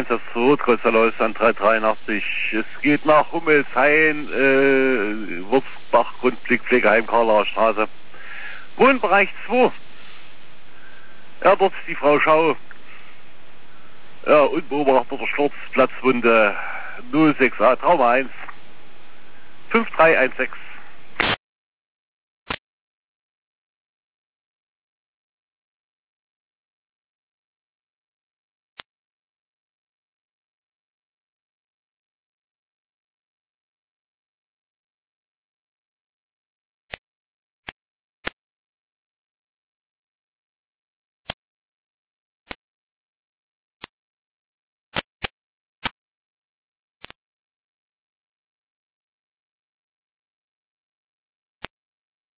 Einsatz zur Rotkreuzerlaus an 383. Es geht nach Hummelshain, Wurzbach, Grundblickpflegeheim, Karlaer Straße. Wohnbereich 2. Ja, dort ist die Frau Schau. Ja, unbeobachteter Sturz, Platzwunde 06A, Trauma 1, 5316.